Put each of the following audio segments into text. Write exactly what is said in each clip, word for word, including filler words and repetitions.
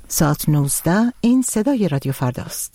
ساعت نوزده. این صدای رادیو فرداست.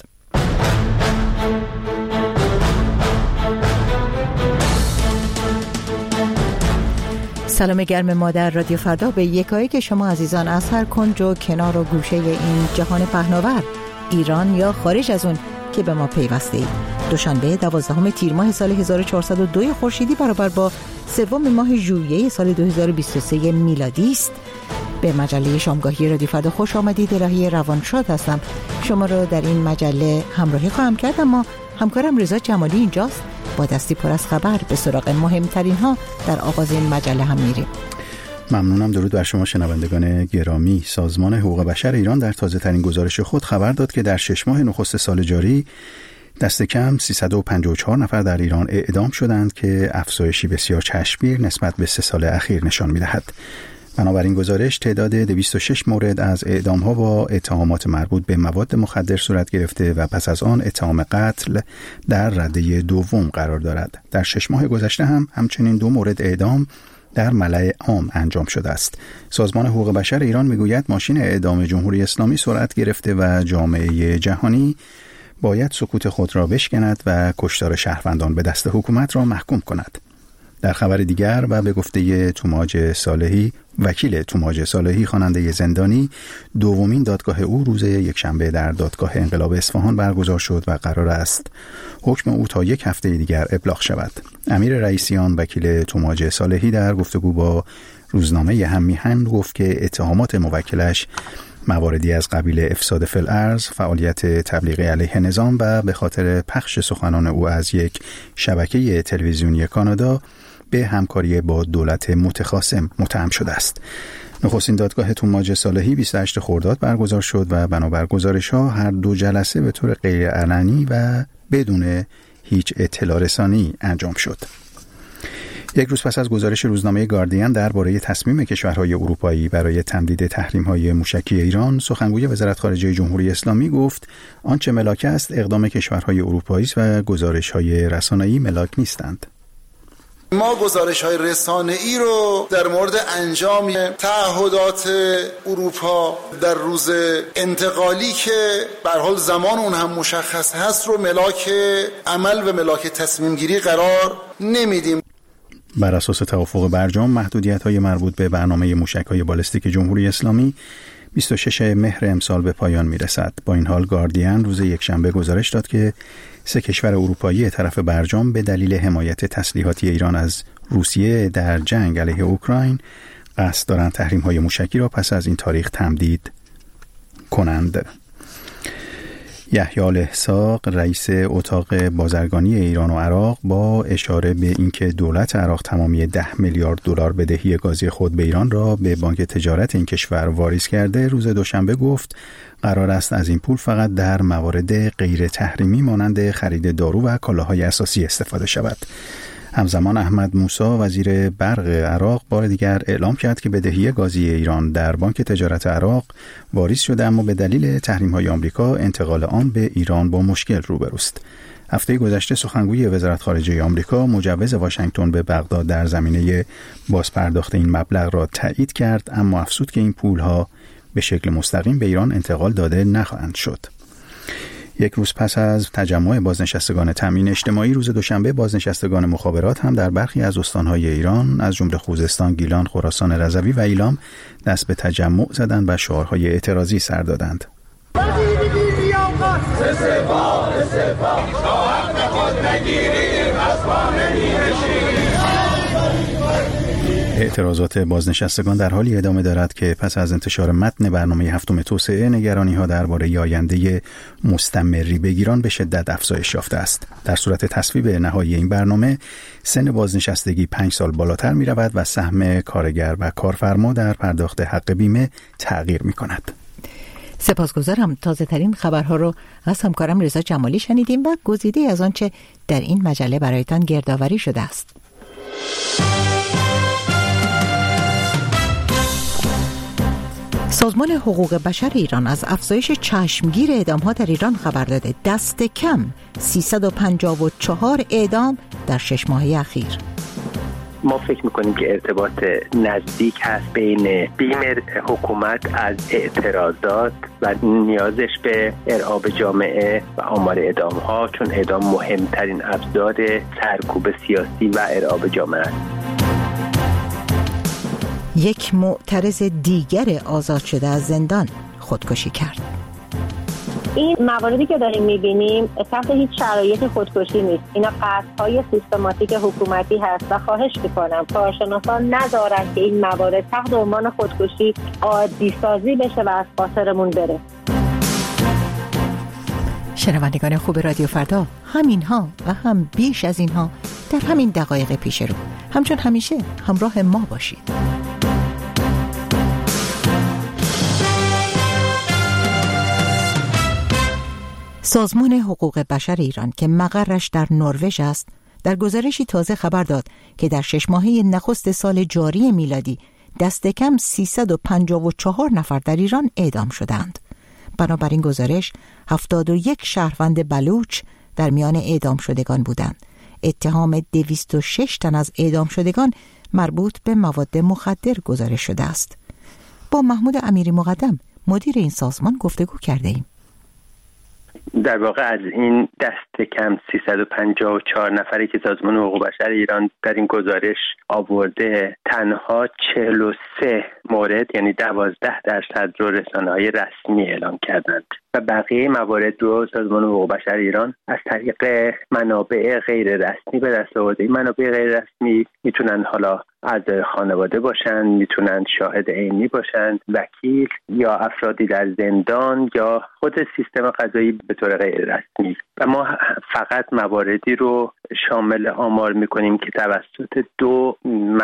سلام گرم ما در رادیو فردا به یکایی که شما عزیزان از هر کنج و کنار و گوشه این جهان پهناور، ایران یا خارج از اون که به ما پیوسته اید. دوشنبه دوازدهم تیر ماه سال هزار و چهارصد و دو خورشیدی برابر با سوم ماه ژوئیه سال دو هزار و بیست و سه میلادی است. به مجله شامگاهی رادیو فردا خوش آمدید. الهی روانشاد هستم. شما رو در این مجله همراهی خواهم کرد، اما همکارم رضا جمالی اینجاست. با دستی پر از خبر به سراغ مهمترین ها در آغاز این مجله هم میریم. ممنونم. درود بر شما شنوندگان گرامی. سازمان حقوق بشر ایران در تازه ترین گزارش خود خبر داد که در شش ماه نخست سال جاری دست کم سیصد و پنجاه و چهار نفر در ایران اعدام شدند که افزایشی بسیار چشمگیر نسبت به سه سال اخیر نشان می‌دهد. بنابراین گزارش تعداد دویست و شش مورد از اعدام‌ها با اتهامات مربوط به مواد مخدر صورت گرفته و پس از آن اتهام قتل در رده دوم قرار دارد. در شش ماه گذشته هم همچنین دو مورد اعدام در ملأ عام انجام شده است. سازمان حقوق بشر ایران میگوید ماشین اعدام جمهوری اسلامی سرعت گرفته و جامعه جهانی باید سکوت خود را بشکند و کشتار شهروندان به دست حکومت را محکوم کند. در خبر دیگر و به گفته توماج صالحی، وکیل توماج صالحی، خواننده زندانی، دومین دادگاه او روز یکشنبه در دادگاه انقلاب اصفهان برگزار شد و قرار است حکم او تا یک هفته دیگر ابلاغ شود. امیر رئیسیان، وکیل توماج صالحی، در گفتگو با روزنامه هم میهن گفت که اتهامات موکلش مواردی از قبیل افساد فی الارض، فعالیت تبلیغی علیه نظام و به خاطر پخش سخنان او از یک شبکه تلویزیونی کانادا به همکاری با دولت متخاصم متهم شده است. نخستین دادگاه توماج صالحی بیست و هشتم خرداد برگزار شد و بنابر گزارش‌ها هر دو جلسه به طور غیر علنی و بدون هیچ اطلاع رسانی انجام شد. یک روز پس از گزارش روزنامه گاردین درباره تصمیم کشورهای اروپایی برای تمدید تحریم‌های موشکی ایران، سخنگوی وزارت خارجه جمهوری اسلامی گفت آنچه ملاک است اقدام کشورهای اروپایی است و گزارش‌های رسانه‌ای ملاک نیستند. ما گزارش‌های رسانه‌ای رو در مورد انجام تعهدات اروپا در روز انتقالی که به هر حال زمان اون هم مشخص هست رو ملاک عمل و ملاک تصمیم گیری قرار نمیدیم. بر اساس توافق برجام، محدودیت‌های مربوط به برنامه موشک‌های بالستیک جمهوری اسلامی بیست و ششم مهر امسال به پایان می‌رسد. با این حال گاردین روز یکشنبه گزارش داد که سه کشور اروپایی طرف برجام به دلیل حمایت تسلیحاتی ایران از روسیه در جنگ علیه اوکراین قصد دارند تحریم‌های موشکی را پس از این تاریخ تمدید کنند. یحیی الاسحاق، رئیس اتاق بازرگانی ایران و عراق، با اشاره به اینکه دولت عراق تمامی ده میلیارد دلار بدهی گازی خود به ایران را به بانک تجارت این کشور واریز کرده، روز دوشنبه گفت قرار است از این پول فقط در موارد غیر تحریمی مانند خرید دارو و کالاهای اساسی استفاده شود. همزمان احمد موسی، وزیر برق عراق، بار دیگر اعلام کرد که بدهی گازی ایران در بانک تجارت عراق واریز شده، اما به دلیل تحریم‌های آمریکا انتقال آن به ایران با مشکل روبروست. هفته گذشته سخنگوی وزارت خارجه آمریکا مجوز واشنگتن به بغداد در زمینه بازپرداخت این مبلغ را تایید کرد، اما افزود که این پول‌ها به شکل مستقیم به ایران انتقال داده نخواهند شد. یک روز پس از تجمع بازنشستگان تامین اجتماعی، روز دوشنبه بازنشستگان مخابرات هم در برخی از استانهای ایران از جمله خوزستان، گیلان، خراسان رضوی و ایلام دست به تجمع زدند و شعارهای اعتراضی سر دادند. اعتراضات بازنشستگان در حالی ادامه دارد که پس از انتشار متن برنامه هفتم توسعه، نگرانی‌ها درباره آینده مستمری بگیران به شدت افزایش یافته است. در صورت تصویب نهایی این برنامه، سن بازنشستگی پنج سال بالاتر می رود و سهم کارگر و کارفرما در پرداخت حق بیمه تغییر می کند. سپاسگزارم. تازه ترین خبرها رو از همکارم رضا جمالی شنیدیم و گزیده از آنچه در این مجله برایتان گردآوری شده است. سازمان حقوق بشر ایران از افزایش چشمگیر اعدام‌ها در ایران خبر داده. دست کم سیصد و پنجاه و چهار اعدام در شش ماه اخیر. ما فکر میکنیم که ارتباط نزدیک هست بین بیم حکومت از اعتراضات و نیازش به ارعاب جامعه و آمار اعدام ها، چون اعدام مهمترین ابزار سرکوب سیاسی و ارعاب جامعه است. یک معترض دیگر آزاد شده از زندان خودکشی کرد. این مواردی که داریم میبینیم تحت هیچ شرایط خودکشی نیست. اینا قصدهای سیستماتیک حکومتی هست و خواهش میکنم کارشناسان نذارن که این موارد تحت عنوان خودکشی عادی سازی بشه و از خاطرمون بره. شنوندگان خوب رادیو فردا، همینها و هم بیش از اینها در همین دقایق پیش رو همچون همیشه همراه ما باشید. سازمان حقوق بشر ایران که مقرش در نروژ است، در گزارشی تازه خبر داد که در شش ماهه نخست سال جاری میلادی دست کم سیصد و پنجاه و چهار نفر در ایران اعدام شدند. بنابراین گزارش هفتاد و یک شهروند بلوچ در میان اعدام شدگان بودند. اتهام دویست و شش تن از اعدام شدگان مربوط به مواد مخدر گزارش شده است. با محمود امیری مقدم مدیر این سازمان گفتگو کرده ایم. در واقع از این دست کم سیصد و پنجاه و چهار نفری که سازمان حقوق بشر ایران در این گزارش آورده، تنها چهل و سه مورد یعنی دوازده درصد رو رسانه‌های رسمی اعلام کردند و بقیه موارد رو سازمان حقوق بشر ایران از طریق منابع غیر رسمی به دست آورده. این منابع غیر رسمی میتونن حالا اعضای خانواده باشن، میتونن شاهد عینی باشن، وکیل یا افرادی در زندان یا خود سیستم قضایی به طور غیر رسمی. و ما فقط مواردی رو شامل آمار میکنیم که توسط دو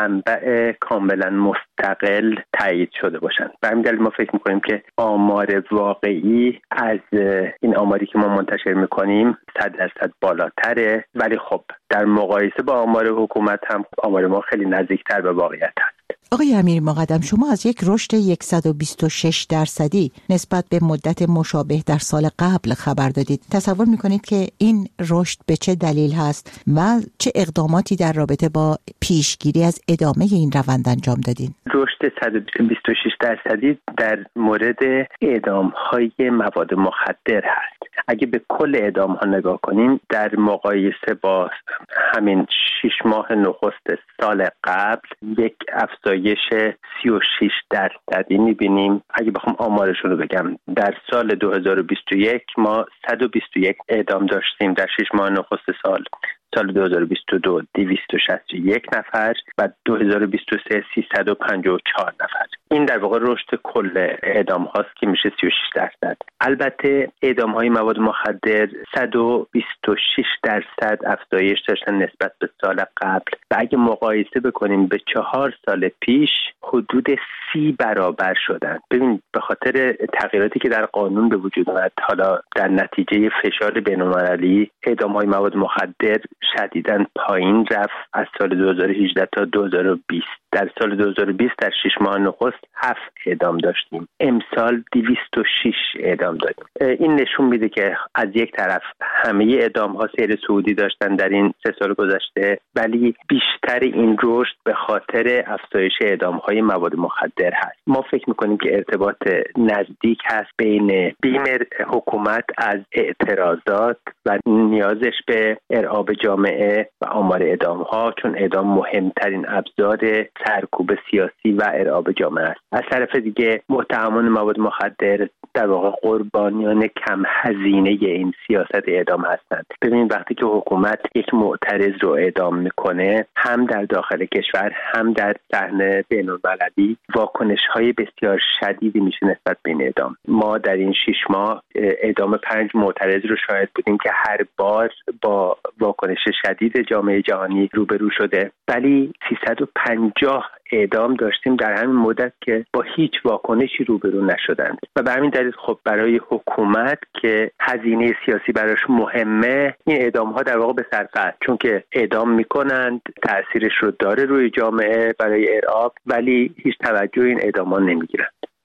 منبع کاملا مستقل تایید شده باشن. به همین دلیل ما فکر میکنیم که آمار واقعی از این آماری که ما منتشر میکنیم صد درصد بالاتره، ولی خب در مقایسه با آمار حکومت هم آمار ما خیلی نزدیکتر به واقعیت هست. آقای امیری مقدم، شما از یک رشد صد و بیست و شش درصدی نسبت به مدت مشابه در سال قبل خبر دادید. تصور میکنید که این رشد به چه دلیل هست و چه اقداماتی در رابطه با پیشگیری از ادامه این روند انجام دادین؟ رشد صد و بیست و شش درصدی در مورد اعدام‌های مواد مخدر هست. اگه به کل اعدام ها نگاه کنیم در مقایسه با همین شش ماه نخست سال قبل یک افزایش سی و شش درصدی می‌بینیم. اگه بخوام آمارشون رو بگم، در سال دو هزار و بیست و یک ما صد و بیست و یک اعدام داشتیم، در شش ماه نخست سال سال دو هزار و بیست و دو دویست و شصت و یک نفر و دو هزار و بیست و سه سیصد و پنجاه و چهار نفر. این در واقع رشد کل اعدام هاست که میشه سی و شش درصد. البته اعدام های مواد مخدر صد و بیست و شش درصد افزایش داشتن نسبت به سال قبل و اگه مقایسه بکنیم به چهار سال پیش حدود سی برابر شدن. ببین به خاطر تغییراتی که در قانون به وجود اومد، حالا در نتیجه فشار بین‌المللی اعدام های مواد مخدر شدیداً پایین رفت از سال دو هزار و هجده تا دو هزار و بیست. در سال دو هزار و بیست در شش ماه نخست هفت اعدام داشتیم، امسال دویست و شش اعدام داریم. این نشون میده که از یک طرف همه اعدام ها سیر صعودی داشتن در این سه سال گذشته، ولی بیشتر این رشد به خاطر افزایش اعدام های مواد مخدر هست. ما فکر میکنیم که ارتباط نزدیک هست بین بیم حکومت از اعتراضات و نیازش به ارعاب جامعه و آمار اعدام ها، چون اعدام مهمترین ابزار سرکوب سیاسی و ارعاب جامعه است. از طرف دیگه متهمان مواد مخدر در واقع قربانیان کم هزینه این سیاست اعدام هستند. ببینید وقتی که حکومت یک معترض رو اعدام میکنه، هم در داخل کشور هم در صحنه بین‌المللی واکنش‌های بسیار شدیدی میشه نسبت به این اعدام. ما در این شش ماه اعدام پنج معترض رو شاهد بودیم که هر بار با واکنش شدید جامعه جهانی روبرو شده، ولی سیصد و پنجاه اعدام داشتیم در همین مدت که با هیچ واکنشی روبرو نشدند و به همین دلیل خب برای حکومت که هزینه سیاسی براش مهمه، این اعدام ها در واقع به صرفه است، چون که اعدام میکنند، تأثیرش رو داره روی جامعه برای ارعاب، ولی هیچ توجه این اعدام ها نمیگیرند.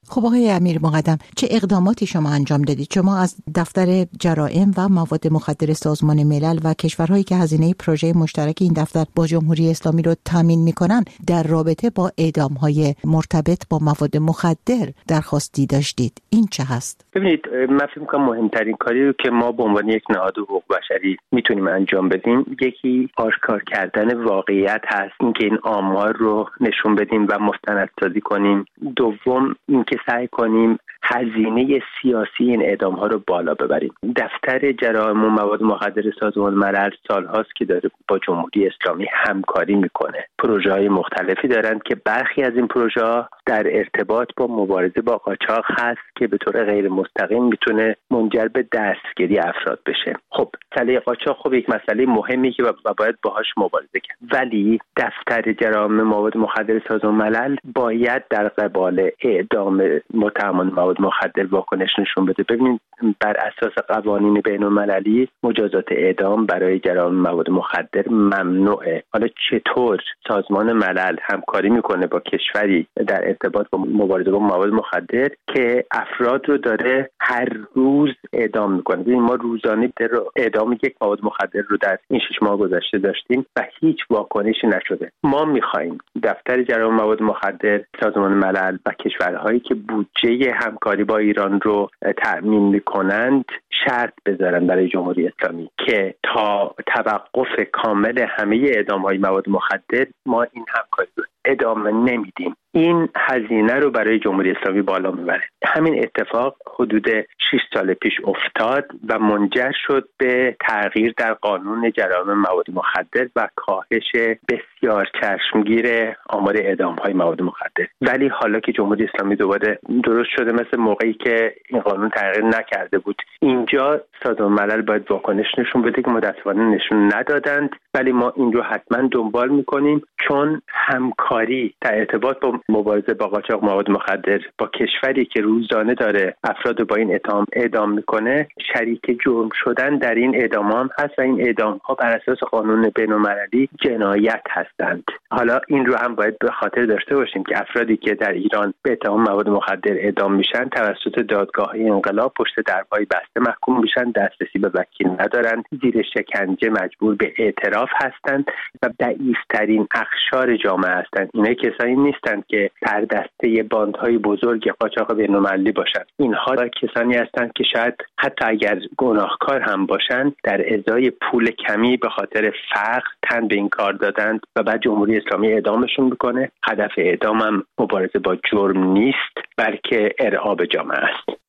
خب آقای امیر مقدم، چه اقداماتی شما انجام دادید؟ شما از دفتر جرائم و مواد مخدر سازمان ملل و کشورهایی که هزینه پروژه مشترک این دفتر با جمهوری اسلامی رو تامین میکنن در رابطه با اعدام‌های مرتبط با مواد مخدر درخواستی داشتید. این چه هست؟ ببینید، من فکر می‌کنم مهمترین کاری رو که ما به عنوان یک نهاد حقوق بشری میتونیم انجام بدیم، یکی آشکار کردن واقعیت هست، اینکه این آمار رو نشون بدیم و مستندسازی کنیم. دوم اینکه سعی کنیم هزینه سیاسی این اعدام ها رو بالا ببریم. دفتر جرائم و مواد مخدر سازمان ملل سالهاست که داره با جمهوری اسلامی همکاری میکنه. پروژه های مختلفی دارند که برخی از این پروژه ها در ارتباط با مبارزه با قاچاق هست که به طور غیر مستقیم میتونه منجر به دستگیری افراد بشه. خب مسئله قاچاق خب یک مسئله مهمی که و باید باهاش مبارزه کرد، ولی دفتر جرائم مواد مخدر سازمان ملل باید در قبال اعدام متهمان مواد مخدر واکنش نشون بده. ببینید، بر اساس قوانین بین المللی مجازات اعدام برای جرائم مواد مخدر ممنوعه. حالا چطور سازمان ملل همکاری میکنه با کشوری در ارتباط با مبارزه با مواد مخدر که افراد رو داره هر روز اعدام میکنه؟ ببین، ما روزانه اعدام یک مواد مخدر رو در این شش ماه گذشته داشتیم و هیچ واکنشی نشده. ما میخوایم دفتر جرائم مواد مخدر سازمان ملل و کشورهایی که بودجه همکاری با ایران رو تأمین میکنند شرط بذارن برای جمهوری اسلامی که تا توقف کامل همه اعدام‌های مواد مخدر ما این همکاری رو ادامه نمیدیم. این هزینه رو برای جمهوری اسلامی بالا میبره. همین اتفاق حدود شش سال پیش افتاد و منجر شد به تغییر در قانون جرائم مواد مخدر و کاهش بسیار چشمگیر آمار اعدام‌های مواد مخدر. ولی حالا که جمهوری اسلامی دوباره درست شده، مثل موقعی که این قانون تغییر نکرده بود، اینجا سازمان ملل باید واکنش نشون بده که متأسفانه نشون ندادند، ولی ما این رو حتما دنبال میکنیم، چون همکاری در ارتباط با مبارزه با قاچاق مواد مخدر با کشوری که روزانه داره افراد با این اعدام اعدام میکنه شریک جرم شدن در این اعدام هم هست و این اعدام ها بر اساس قانون بین المللی جنایت هستند. حالا این رو هم باید به خاطر داشته باشیم که افرادی که در ایران به اتهام مواد مخدر اعدام میشن توسط دادگاه انقلاب پشت درهای بسته محکوم میشن، دسترسی به وکیل ندارند، زیر شکنجه مجبور به اعتراف هستند و ضعیف‌ترین اقشار جامعه هستند. اینا کسایی نیستند که در دسته باندهای بزرگ قاچاق بین‌المللی باشند. اینها کسانی هستند که شاید حتی اگر گناهکار هم باشند در ازای پول کمی به خاطر فقر تن به این کار دادند و بعد جمهوری اسلامی اعدامشون میکنه. هدف اعدام هم مبارزه با جرم نیست، بلکه ارعاب جامعه است.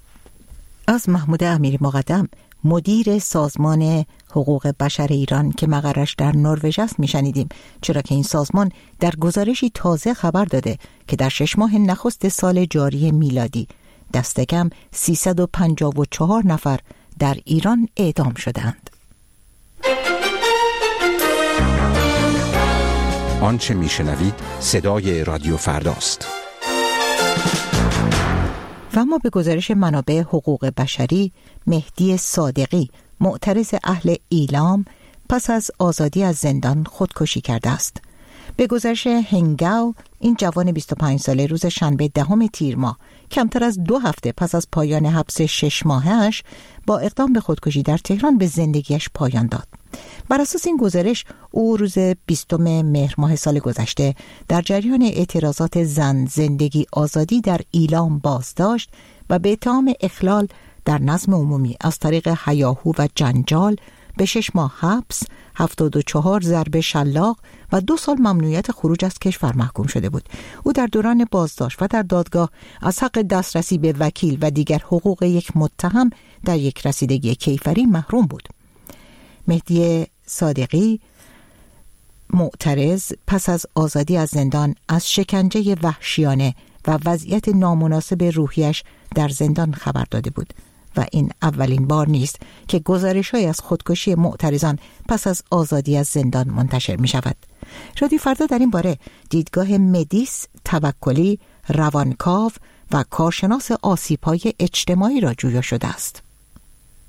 از محمود امیر مقدم، مدیر سازمان حقوق بشر ایران که مقرش در نروژ است میشنیدیم، چرا که این سازمان در گزارشی تازه خبر داده که در شش ماه نخست سال جاری میلادی دست کم سیصد و پنجاه و چهار نفر در ایران اعدام شدند. آنچه میشنوید صدای رادیو فرداست. و ما به گزارش منابع حقوق بشری، مهدی صادقی معترض اهل ایلام پس از آزادی از زندان خودکشی کرده است. به گزارش هنگاو، این جوان بیست و پنج ساله روز شنبه دهم تیر ماه کمتر از دو هفته پس از پایان حبس شش ماهش با اقدام به خودکشی در تهران به زندگیش پایان داد. بر اساس این گزارش او روز بیستم مهر ماه سال گذشته در جریان اعتراضات زن زندگی آزادی در ایلام بازداشت و به اتهام اخلال در نظم عمومی از طریق هیاهو و جنجال به شش ماه حبس، هفتاد و چهار ضربه شلاق و دو سال ممنوعیت خروج از کشور محکوم شده بود. او در دوران بازداشت و در دادگاه از حق دسترسی به وکیل و دیگر حقوق یک متهم در یک رسیدگی کیفری محروم بود. مهدی صادقی معترض پس از آزادی از زندان از شکنجه وحشیانه و وضعیت نامناسب روحیش در زندان خبر داده بود و این اولین بار نیست که گزارش‌های از خودکشی معترضان پس از آزادی از زندان منتشر می شود. رادیو فردا در این باره دیدگاه مدیس توکلی، روانکاو و کارشناس آسیب‌های اجتماعی را جویا شده است.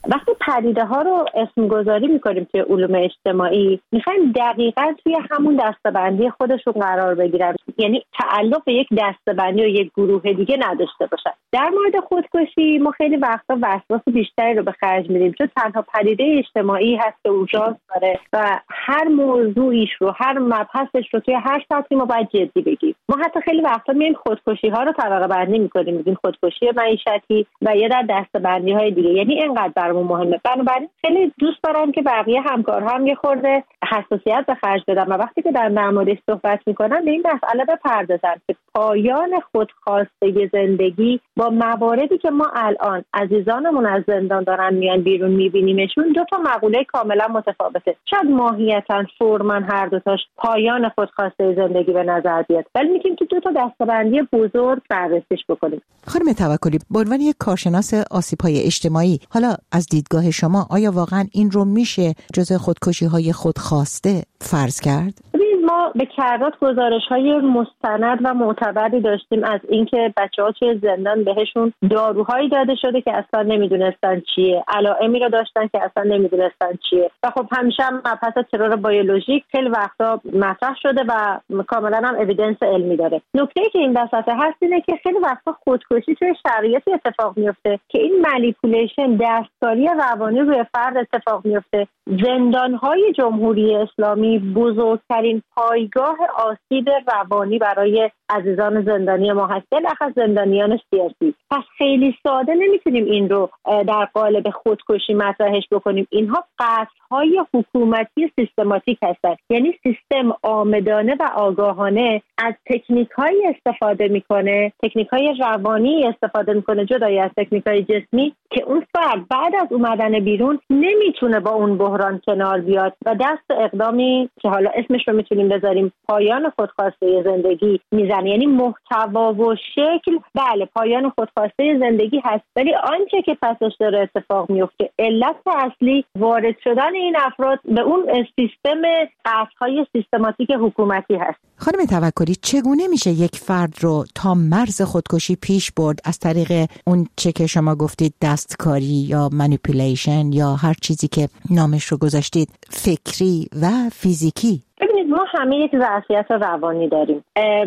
وقتی پدیده ها رو اسم گذاری میکنیم توی علوم اجتماعی، میخوایم دقیقاً توی همون دسته‌بندی خودشون قرار بگیرن، یعنی تعلق به یک دسته‌بندی و یک گروه دیگه نداشته باشن. در مورد خودکشی ما خیلی وقتا وسواس بیشتری رو به خرج میدیم، چون تنها پدیده اجتماعی هست که اونجاست داره و هر موضوعیش رو، هر مبحثش رو توی هر سطحی ما باید جدی بگیم. ما حتی خیلی وقتا میایم خودکشی ها رو طبقه بندی میکنیم، میگیم خودکشی معیشتی و یا در دسته‌بندی های دیگه، یعنی اینقدر برامون مهمه. بنابراین خیلی دوست دارم که بقیه همکارها هم یه خورده حساسیت به خرج بدن و وقتی که در موردش صحبت میکنن به این مسئله بپردازن که پایان خودخواسته زندگی با مواردی که ما الان عزیزانمون از زندان دارن میان بیرون میبینیمشون دو تا مقوله کاملا متفاوته. شاید ماهیتا فرما هر دو تاش پایان خودخواسته زندگی به نظر بیاد، ولی میتونیم تو دو تا دسته‌بندی بزرگ بررسیش بکنیم. خانم توکلی، به عنوان یک کارشناس آسیب‌های اجتماعی، حالا از دیدگاه شما آیا واقعا این رو میشه جزء خودکشی‌های خودخواسته فرض کرد؟ ما به کرات گزارش‌های مستند و معتبری داشتیم از اینکه بچه‌ها توی زندان بهشون داروهایی داده شده که اصلا نمیدونستن چیه، علائمی رو داشتن که اصلا نمیدونستن چیه و خب همیشه هم مبحث ترور بیولوژیک خیلی وقتا مطرح شده و کاملا هم اوییدنس علمی داره. نکته‌ای که این وسط هست اینه که خیلی وقتا خودکشی توی شرایطی اتفاق میفته که این مانیپولیشن، دستکاری روانی روی فرد اتفاق میفته. زندان‌های جمهوری اسلامی بزرگترین پایگاه آسیب روانی برای عزیزان زندانی ما هست، بالاخص زندانیان سیاسی. پس خیلی ساده نمیتونیم این رو در قالب خودکشی مطرحش بکنیم. اینها قصدهای حکومتی سیستماتیک هستند، یعنی سیستم آمدانه و آگاهانه از تکنیک‌های استفاده میکنه، تکنیک‌های روانی استفاده میکنه جدای از تکنیک‌های جسمی، که اون فرد بعد از اومدن بیرون نمیتونه با اون بحران کنار بیاد و دست اقدامی که حالا اسمش رو میتونیم بذاریم پایان خودخواسته زندگی میزنه. یعنی محتوا و شکل بله پایان خودخواسته زندگی هست، ولی آنچه که پسش داره اتفاق میفته، علت اصلی وارد شدن این افراد به اون سیستم قصدهای سیستماتیک حکومتی هست. خانم توکلی، چگونه میشه یک فرد رو تا مرز خودکشی پیش برد از طریق اون چه که شما گفتید دستکاری یا مانیپولیشن یا هر چیزی که نامش رو گذاشتید، فکری و فیزیکی؟ ببینید ما همه یک ظرفیت روانی داریم.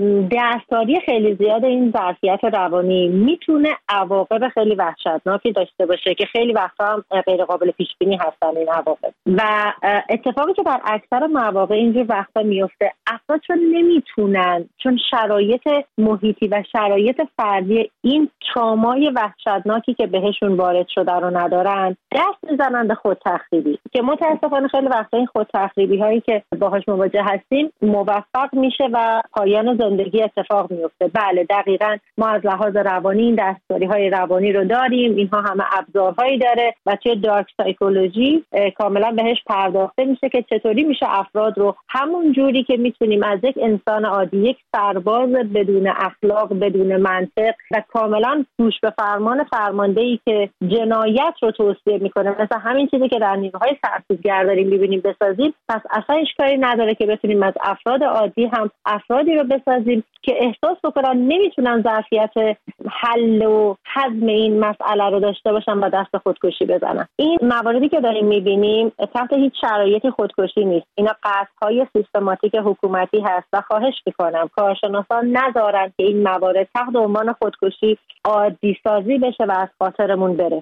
دستکاری خیلی زیاد این ظرفیت روانی میتونه عواقب خیلی وحشتناکی داشته باشه که خیلی وقتا هم غیر قابل پیش بینی هستن این عواقب و اتفاقی که در اکثر مواقع اینجور وقتا میفته، افراد چون نمیتونن، چون شرایط محیطی و شرایط فردی این ترامای وحشتناکی که بهشون وارد شده رو ندارن، دست میزنن به خود تخریبی که متاسفانه خیلی وقتا این خود تخریبی هایی که باهاش مواجه هستیم موفق میشه و پایان زندگی اتفاق میفته. بله دقیقاً ما از لحاظ روانی این دستکاری های روانی رو داریم، اینها همه ابزارهایی داره و توی دارک سایکولوژی کاملا بهش پرداخته میشه که چطوری میشه افراد رو همون جوری که میتونیم از یک انسان عادی، یک سرباز بدون اخلاق، بدون منطق و کاملا گوش به فرمان فرماندهی که جنایت رو توصیه میکنه، مثلا همین چیزی که در نیروهای سرکوبگر داریم میبینیم بسازیم، پس اصلا اشکالی نداره که بتونیم از افراد عادی هم افرادی رو بسازیم که احساس بکنن نمیتونن ظرفیت حل و هضم این مسئله رو داشته باشن و دست خودکشی بزنن. این مواردی که داریم میبینیم تحت هیچ شرایطی خودکشی نیست، اینا قصدهای سیستماتیک حکومتی هست و خواهش میکنم کارشناسان نذارن که این موارد تحت عنوان خودکشی عادی سازی بشه و از خاطرمون بره.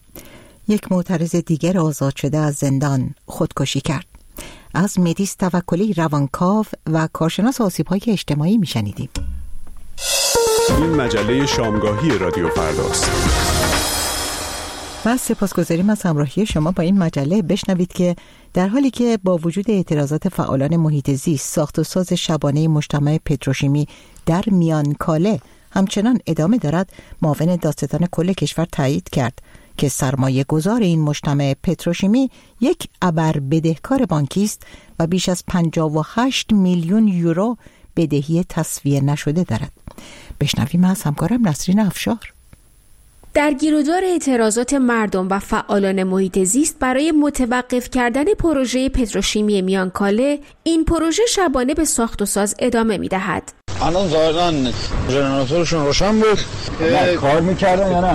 یک معترض دیگر آزاد شده از زندان خودکشی کرد. از مهدیس توکلی، روانکاو و کارشناس آسیب‌های اجتماعی میشنیدیم. این مجله شامگاهی رادیو فرداست. و سپاسگزاریم از همراهی شما با این مجله. بشنوید که در حالی که با وجود اعتراضات فعالان محیط زیست، ساخت و ساز شبانه مجتمع پتروشیمی در میانکاله همچنان ادامه دارد، معاون دادستان کل کشور تایید کرد که سرمایه گذار این مجتمع پتروشیمی یک ابر بدهکار بانکی است و بیش از پنجاه و هشت میلیون یورو بدهی تسویه نشده دارد. بشنویم از همکارم نسرین افشار. در گیرودار اعتراضات مردم و فعالان محیط زیست برای متوقف کردن پروژه پتروشیمی میانکاله، این پروژه شبانه به ساخت و ساز ادامه می‌دهد. الان ظاهراً ژنراتورشون روشن بود، کار می‌کردن یا نه؟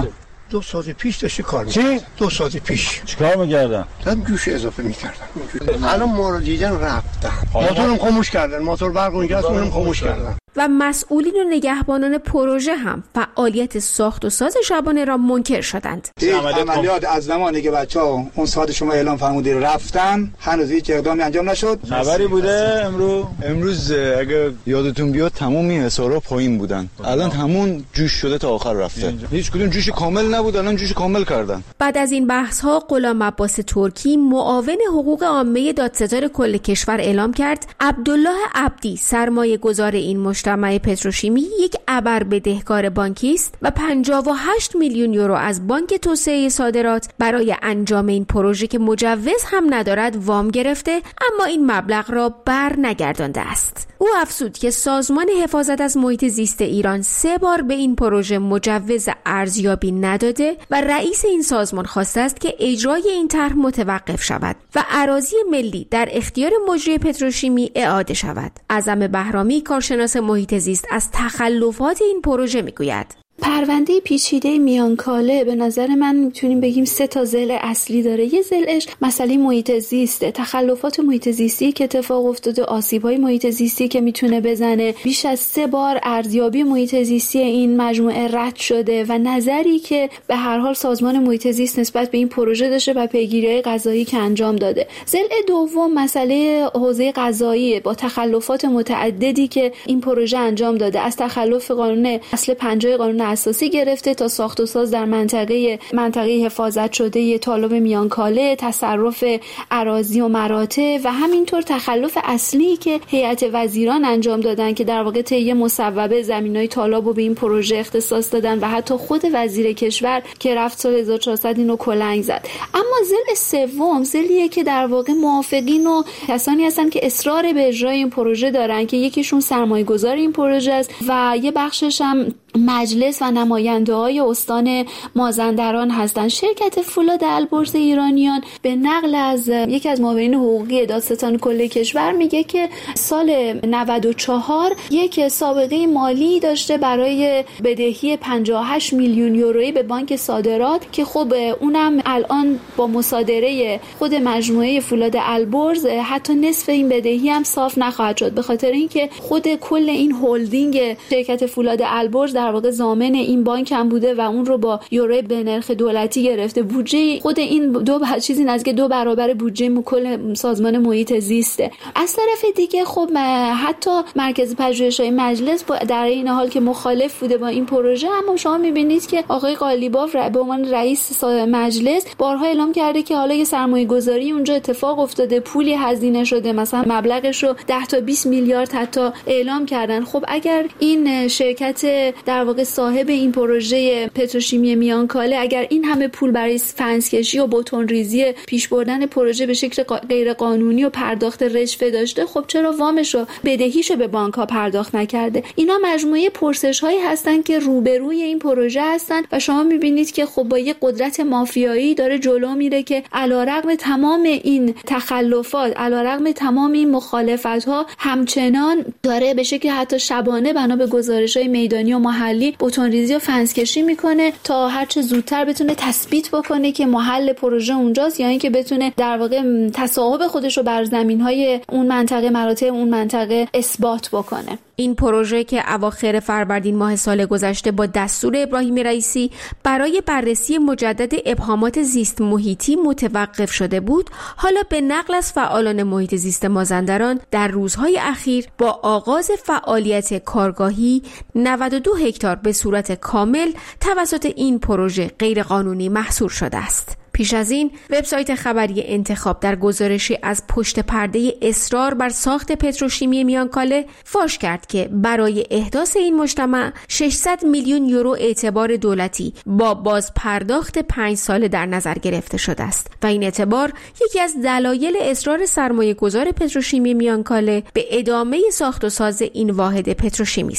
دو ساعت پیش داشتی کار می‌کردن. چی؟ دو ساعت پیش. چیکار می‌کردن؟ دادم جوش اضافه می‌کردن. الان ما رو دیدن رفتن. موتورم خاموش کردن. موتور برق اونجاست اونم خاموش کردن. و مسئولین و نگهبانان پروژه هم فعالیت ساخت و ساز شبانه را منکر شدند. این عملیات از زمانی که بچه‌ها اون ساعت شما اعلام فرمودید رفتن هنوز هیچ اقدامی انجام نشد. خبری بوده امروز؟ امروز اگه یادتون بیاد تمامی حسارا پایین بودن. الان همون جوش شده تا آخر رفته. هیچ کدوم جوش کامل نبود، الان جوش کامل کردن. بعد از این بحث ها غلام عباس ترکی معاون حقوق عامه دادستان کل کشور اعلام کرد عبدالله عبدی سرمایه گذار این مجتمع پتروشیمی یک ابر بدهکار بانکی است و پنجاه و هشت میلیون یورو از بانک توسعه صادرات برای انجام این پروژه که مجوز هم ندارد وام گرفته، اما این مبلغ را بر نگردانده است. او افزود که سازمان حفاظت از محیط زیست ایران سه بار به این پروژه مجوز ارزیابی نداده و رئیس این سازمان خواسته است که اجرای این طرح متوقف شود و اراضی ملی در اختیار مجری پتروشیمی اعاده شود. اعظم بهرامی کارشناس محیط زیست از تخلفات این پروژه میگوید: پرونده پیچیده میانکاله به نظر من میتونیم بگیم سه تا ضلع اصلی داره. یه ضلعش مسئله محیط زیسته، تخلفات محیط زیستی که اتفاق افتاده، آسیب‌های محیط زیستی که میتونه بزنه. بیش از سه بار ارزیابی محیط زیستی این مجموعه رد شده و نظری که به هر حال سازمان محیط زیست نسبت به این پروژه داشته و پیگیری‌های قضایی که انجام داده. ضلع دوم مسئله حوزه قضایی با تخلفات متعددی که این پروژه انجام داده، از تخلف قانون اصل پنجاه قانون اساسی گرفته تا ساخت و ساز در منطقه منطقه حفاظت شده طالب میانکاله، تصرف اراضی و مراتع و همینطور تخلف اصلی که هیئت وزیران انجام دادن که در واقع طی مصوبه زمینای طالب رو به این پروژه اختصاص دادن و حتی خود وزیر کشور که رفت سال هزار و چهارصد اینو کلنگ زد. اما ضلع سوم ضلعیه که در واقع موافقین و کسانی هستن که اصرار به اجرای این پروژه دارن که یکیشون سرمایه‌گذار این پروژه است و یه بخشش هم مجلس و نماینده‌های استان مازندران هستند. شرکت فولاد البرز ایرانیان به نقل از یکی از معاونین حقوقی دادستان کل کشور میگه که سال نود و چهار یک سابقه مالی داشته برای بدهی پنجاه و هشت میلیون یورویی به بانک صادرات که خب اونم الان با مصادره خود مجموعه فولاد البرز حتی نصف این بدهی هم صاف نخواهد شد، به خاطر اینکه خود کل این هلدینگ شرکت فولاد البرز در واقع ضامن این بانک هم بوده و اون رو با یورو به نرخ دولتی گرفته. بودجه خود این دو چیزی نزدیک دو برابر بودجه کل سازمان محیط زیسته. از طرف دیگه خب حتی مرکز پژوهش‌های مجلس در این حال که مخالف بوده با این پروژه، اما شما می‌بینید که آقای قالیباف به عنوان رئیس مجلس بارها اعلام کرده که حالا یه سرمایه‌گذاری اونجا اتفاق افتاده، پولی هزینه شده، مثلا مبلغش رو ده تا بیست میلیارد حتی اعلام کردن. خب اگر این شرکت در واقع صاحب این پروژه پتروشیمی میانکاله اگر این همه پول برای فنسکشی و بتون ریزی پیش بردن پروژه به شکل غیر قانونی و پرداخت رشوه داشته، خب چرا وامش رو بدهیشو به بانک ها پرداخت نکرده؟ اینا مجموعه پرسش هایی هستن که روبروی این پروژه هستن و شما میبینید که خب با یه قدرت مافیایی داره جلو میره که علیرغم تمام این تخلفات، علیرغم تمام این مخالفت ها، همچنان داره به شکل حتی شبانه بنا به گزارش های میدانی و محلی بتون ریزی و فنسکشی میکنه تا هر چه زودتر بتونه تثبیت بکنه که محل پروژه اونجاست، یا یعنی اینکه بتونه در واقع تصاحب خودش رو بر زمین‌های اون منطقه مراتع اون منطقه اثبات بکنه. این پروژه که اواخر فروردین ماه سال گذشته با دستور ابراهیم رئیسی برای بررسی مجدد ابهامات زیست محیطی متوقف شده بود، حالا به نقل از فعالان محیط زیست مازندران در روزهای اخیر با آغاز فعالیت کارگاهی نود و دو هکتار به صورت کامل توسط این پروژه غیرقانونی محصور شده است. پیش از این وبسایت خبری انتخاب در گزارشی از پشت پرده اصرار بر ساخت پتروشیمی میانکاله فاش کرد که برای احداث این مجتمع ششصد میلیون یورو اعتبار دولتی با باز پرداخت پنج ساله در نظر گرفته شده است و این اعتبار یکی از دلایل اصرار سرمایه گذار پتروشیمی میانکاله به ادامه ساخت و ساز این واحد پتروشیمی است.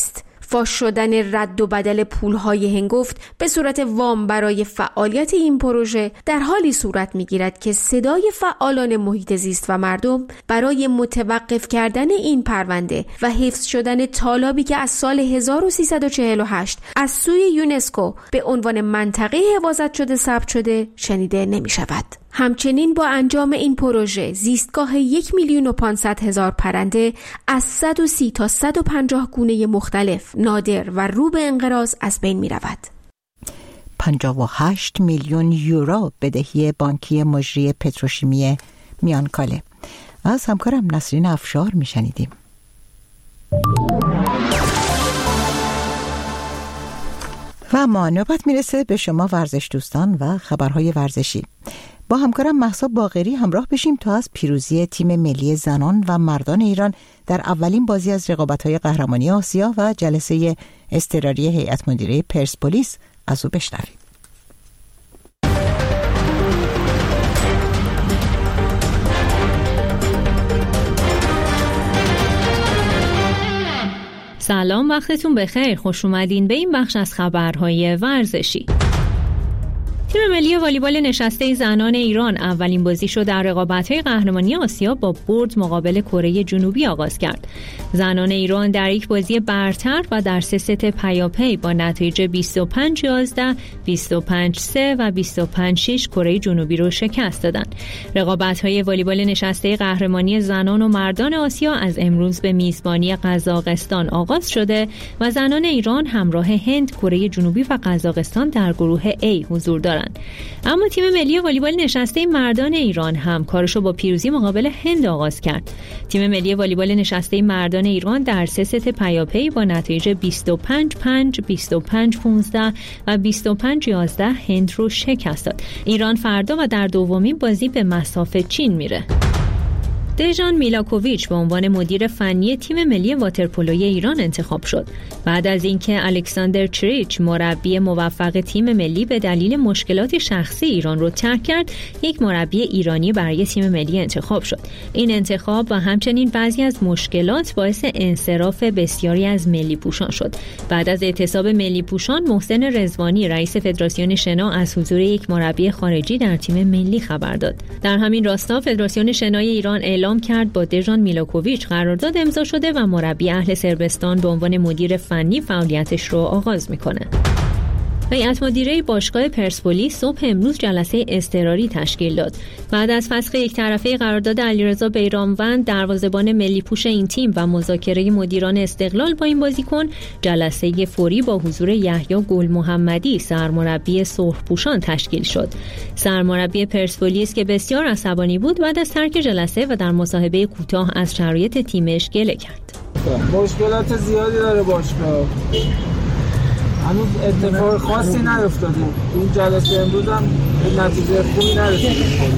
فاش شدن رد و بدل پولهای هنگفت به صورت وام برای فعالیت این پروژه در حالی صورت می‌گیرد که صدای فعالان محیط زیست و مردم برای متوقف کردن این پرونده و حفظ شدن تالابی که از سال هزار و سیصد و چهل و هشت از سوی یونسکو به عنوان منطقه حفاظت شده ثبت شده شنیده نمی‌شود. همچنین با انجام این پروژه زیستگاه یک میلیون و پانصد هزار پرنده از صد و سی تا صد و پنجاه گونه مختلف نادر و رو به انقراض از بین می رود. پنجاه و هشت میلیون یورو بدهی بانکی مجری پتروشیمی میانکاله. از همکارم نسرین افشار می شنیدیم. و اما نوبت میرسه به شما ورزش دوستان و خبرهای ورزشی. با همکارم مهسا باقری همراه بشیم تا از پیروزی تیم ملی زنان و مردان ایران در اولین بازی از رقابت‌های قهرمانی آسیا و جلسه اضطراری هیئت مدیره پرسپولیس از او بشنویم. سلام، وقتتون بخیر. خوش اومدین به این بخش از خبرهای ورزشی. تیم ملی والیبال نشسته زنان ایران اولین بازیش رو در رقابت‌های قهرمانی آسیا با برد مقابل کره جنوبی آغاز کرد. زنان ایران در یک بازی برتر و در سه ست پیاپی با نتایج بیست و پنج یازده، بیست و پنج سه و بیست و پنج شش کره جنوبی رو شکست دادند. رقابت‌های والیبال نشسته قهرمانی زنان و مردان آسیا از امروز به میزبانی قزاقستان آغاز شده و زنان ایران همراه هند، کره جنوبی و قزاقستان در گروه A حضور دارند. اما تیم ملی والیبال نشسته مردان ایران هم کارشو با پیروزی مقابل هند آغاز کرد. تیم ملی والیبال نشسته مردان ایران در سه ست پیاپی با نتایج بیست و پنج پنج، بیست و پنج پانزده و بیست و پنج یازده هند رو شکست داد. ایران فردا و در دومین بازی به مصاف چین میره. دژان میلاکوویچ به عنوان مدیر فنی تیم ملی واترپولوی ایران انتخاب شد. بعد از اینکه الکساندر چریچ مربی موفق تیم ملی به دلیل مشکلات شخصی ایران رو ترک کرد، یک مربی ایرانی برای تیم ملی انتخاب شد. این انتخاب و همچنین بعضی از مشکلات باعث انصراف بسیاری از ملی پوشان شد. بعد از اعتصاب ملی پوشان، محسن رضوانی رئیس فدراسیون شنا از حضور یک مربی خارجی در تیم ملی خبر داد. در همین راستا فدراسیون شنای ایران اعلام کرد با دژان میلاکوویچ قرارداد امضا شده و مربی اهل صربستان به عنوان مدیر فنی فعالیتش رو آغاز میکنه. هیئت مدیره باشگاه پرسپولیس صبح امروز جلسه اضطراری تشکیل داد. بعد از فسخ یک طرفه قرارداد علیرضا بیرانوند دروازه‌بان ملی پوش این تیم و مذاکره مدیران استقلال با این بازیکن، جلسه فوری با حضور یحیی گل محمدی سرمربی سرخپوشان تشکیل شد. سرمربی پرسپولیس که بسیار عصبانی بود بعد از ترک جلسه و در مصاحبه کوتاه از شرایط تیمش گله کرد. مشکلات زیادی داره باشگاه. هنوز اتفاق خاصی نیفتاده. این جلسه امروز هم نتیجه خوبی نداشته.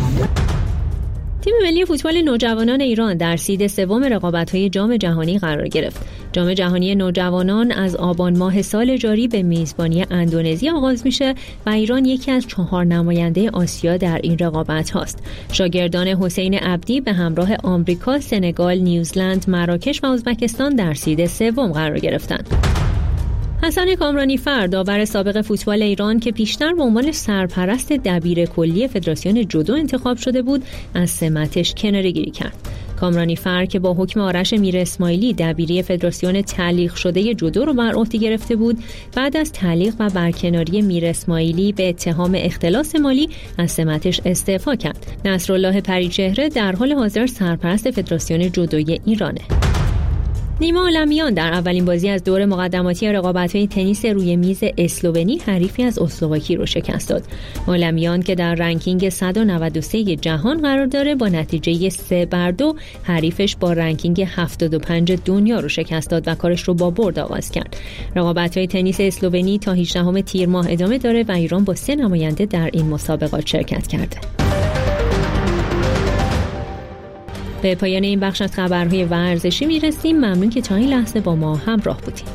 تیم ملی فوتبال نوجوانان ایران در سید سوم رقابت‌های جام جهانی قرار گرفت. جام جهانی نوجوانان از آبان ماه سال جاری به میزبانی اندونزی آغاز میشه و ایران یکی از چهار نماینده آسیا در این رقابت هاست. شاگردان حسین عبدی به همراه آمریکا، سنگال، نیوزلند، مراکش و ازبکستان در سید سوم قرار گرفتند. حسن کامرانیفر داور سابق فوتبال ایران که پیشتر به عنوان سرپرست دبیر کلی فدراسیون جودو انتخاب شده بود، از سمتش کناره‌گیری کرد. کامرانیفر که با حکم آرش میر اسماعیلی دبیری فدراسیون تعلیق شده جودو رو بر عهده گرفته بود، بعد از تعلیق و برکناری میر اسماعیلی به اتهام اختلاس مالی از سمتش استعفا کرد. نصرالله پریچهره در حال حاضر سرپرست فدراسیون جودوی ایرانه. نیما عالمیان در اولین بازی از دور مقدماتی رقابت‌های تنیس روی میز اسلوونی حریفی از اسلواکی رو شکست داد. عالمیان که در رنکینگ صد و نود و سه جهان قرار داره با نتیجه سه بر دو حریفش با رنکینگ هفتاد و پنج دنیا رو شکست داد و کارش رو با برد آغاز کرد. رقابت‌های تنیس اسلوونی تا هجدهم تیر ماه ادامه داره و ایران با سه نماینده در این مسابقات شرکت کرده. به پایان این بخش از خبرهای ورزشی میرسیم. ممنون که تا این لحظه با ما همراه بودیم.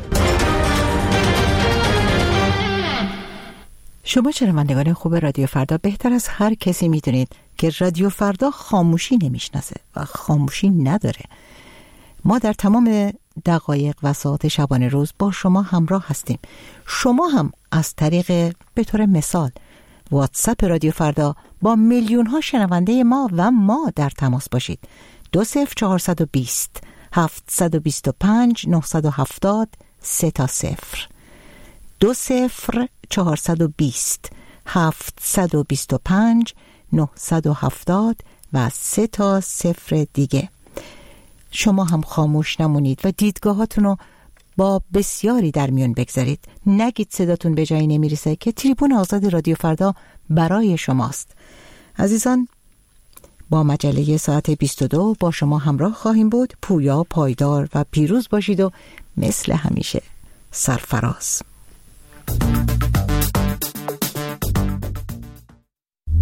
شما شنوندگان خوب رادیو فردا بهتر از هر کسی میدونید که رادیو فردا خاموشی نمیشناسه و خاموشی نداره. ما در تمام دقایق و ساعت شبانه روز با شما همراه هستیم. شما هم از طریق به طور مثال واتساپ رادیو فردا با میلیون ها شنونده ما و ما در تماس باشید. دو صفر چهارصد و بیست هفتصد و بیست و پنج نهصد و هفتاد سه تا صفر دو صفر چهارصد و بیست هفتصد و بیست و پنج نهصد و هفتاد و سه تا صفر دیگه. شما هم خاموش نمونید و دیدگاهاتون رو با بسیاری در میون بگذارید. نگید صداتون به جایی نمیرسه که تریبون آزاد رادیو فردا برای شماست. عزیزان، با مجله ساعت بیست و دو با شما همراه خواهیم بود. پویا، پایدار و پیروز باشید و مثل همیشه سرفراز.